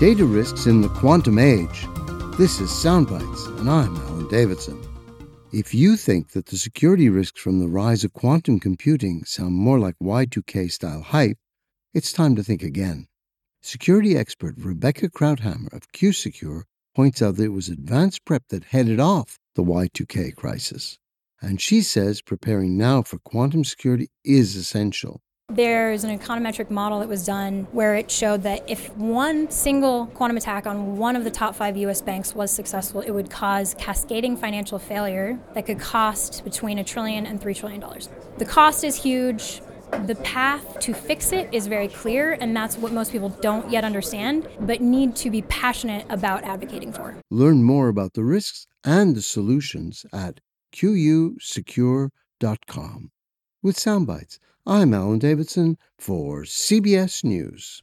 Data risks in the quantum age. This is Soundbites, and I'm Alan Davidson. If you think that the security risks from the rise of quantum computing sound more like Y2K-style hype, it's time to think again. Security expert Rebecca Krauthammer of QSecure points out that it was advanced prep that headed off the Y2K crisis. And she says preparing now for quantum security is essential. There's an econometric model that was done where it showed that if one single quantum attack on one of the top 5 U.S. banks was successful, it would cause cascading financial failure that could cost between $1 trillion and $3 trillion. The cost is huge. The path to fix it is very clear, and that's what most people don't yet understand, but need to be passionate about advocating for. Learn more about the risks and the solutions at qusecure.com. With Soundbites, I'm Alan Davidson for CBS News.